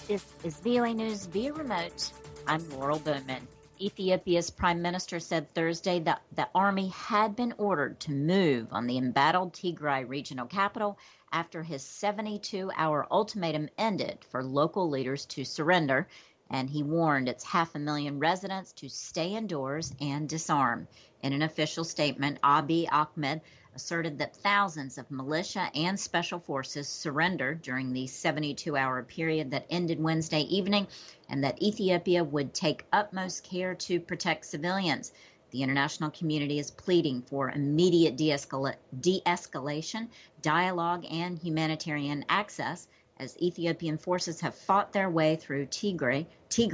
This is VOA News via remote. I'm Laurel Bowman. Ethiopia's prime minister said Thursday that the army had been ordered to move on the embattled Tigray regional capital after his 72-hour ultimatum ended for local leaders to surrender, and he warned its 500,000 residents to stay indoors and disarm. In an official statement, Abiy Ahmed asserted that thousands of militia and special forces surrendered during the 72-hour period that ended Wednesday evening, and that Ethiopia would take utmost care to protect civilians. The international community is pleading for immediate de-escalation, dialogue, and humanitarian access as Ethiopian forces have fought their way through Tigray to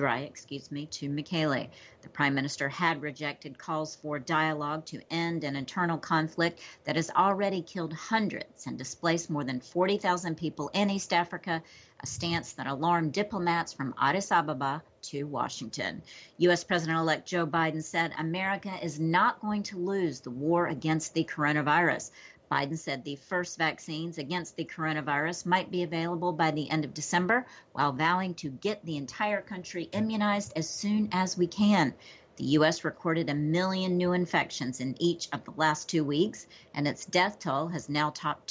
Mekelle. The prime minister had rejected calls for dialogue to end an internal conflict that has already killed hundreds and displaced more than 40,000 people in East Africa, a stance that alarmed diplomats from Addis Ababa to Washington. U.S. President-elect Joe Biden said America is not going to lose the war against the coronavirus. Biden said the first vaccines against the coronavirus might be available by the end of December, while vowing to get the entire country immunized as soon as we can. The U.S. recorded 1 million new infections in each of the last 2 weeks, and its death toll has now topped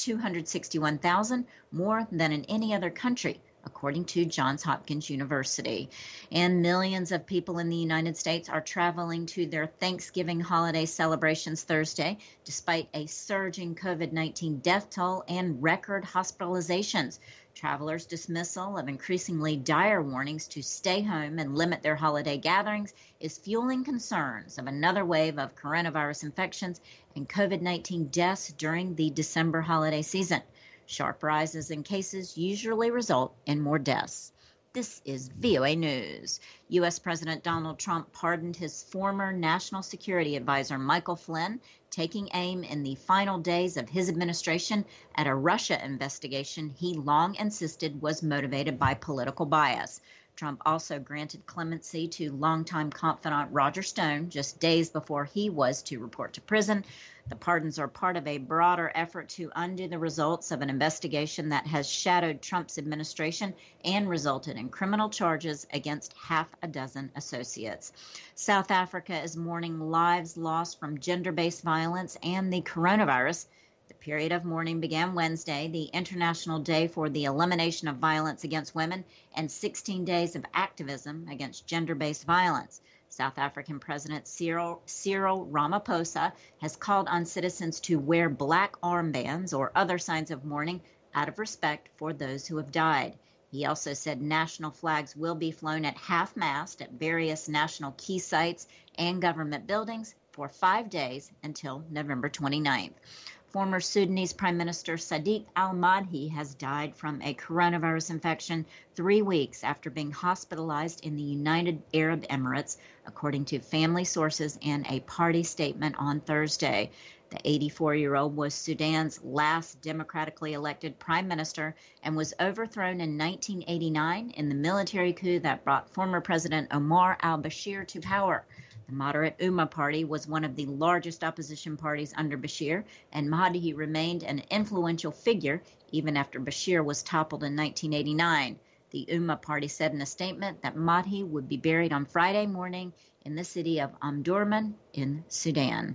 261,000, more than in any other country, according to Johns Hopkins University. And millions of people in the United States are traveling to their Thanksgiving holiday celebrations Thursday, despite a surging COVID-19 death toll and record hospitalizations. Travelers' dismissal of increasingly dire warnings to stay home and limit their holiday gatherings is fueling concerns of another wave of coronavirus infections and COVID-19 deaths during the December holiday season. Sharp rises in cases usually result in more deaths. This is VOA News. U.S. President Donald Trump pardoned his former National Security Advisor Michael Flynn, taking aim in the final days of his administration at a Russia investigation he long insisted was motivated by political bias. Trump also granted clemency to longtime confidant Roger Stone just days before he was to report to prison. The pardons are part of a broader effort to undo the results of an investigation that has shadowed Trump's administration and resulted in criminal charges against half a dozen associates. South Africa is mourning lives lost from gender-based violence and the coronavirus. The period of mourning began Wednesday, the International Day for the Elimination of Violence Against Women, and 16 days of activism against gender-based violence. South African President Cyril Ramaphosa has called on citizens to wear black armbands or other signs of mourning out of respect for those who have died. He also said national flags will be flown at half-mast at various national key sites and government buildings for 5 days until November 29th. Former Sudanese Prime Minister Sadiq al-Mahdi has died from a coronavirus infection 3 weeks after being hospitalized in the United Arab Emirates, according to family sources and a party statement on Thursday. The 84-year-old was Sudan's last democratically elected prime minister and was overthrown in 1989 in the military coup that brought former President Omar al-Bashir to power. The moderate Umma Party was one of the largest opposition parties under Bashir, and Mahdi remained an influential figure even after Bashir was toppled in 1989. The Umma Party said in a statement that Mahdi would be buried on Friday morning in the city of Omdurman in Sudan.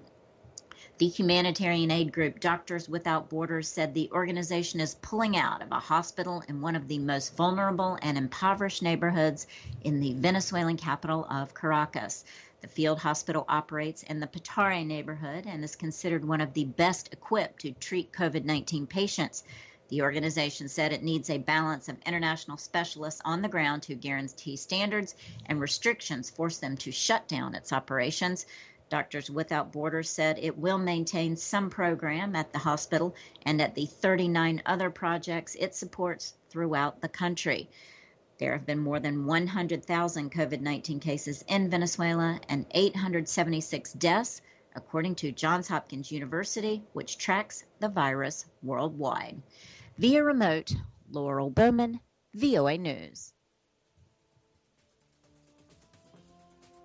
The humanitarian aid group Doctors Without Borders said the organization is pulling out of a hospital in one of the most vulnerable and impoverished neighborhoods in the Venezuelan capital of Caracas. The field hospital operates in the Petare neighborhood and is considered one of the best equipped to treat COVID-19 patients. The organization said it needs a balance of international specialists on the ground to guarantee standards, and restrictions force them to shut down its operations. Doctors Without Borders said it will maintain some program at the hospital and at the 39 other projects it supports throughout the country. There have been more than 100,000 COVID-19 cases in Venezuela and 876 deaths, according to Johns Hopkins University, which tracks the virus worldwide. Via remote, Laurel Bowman, VOA News.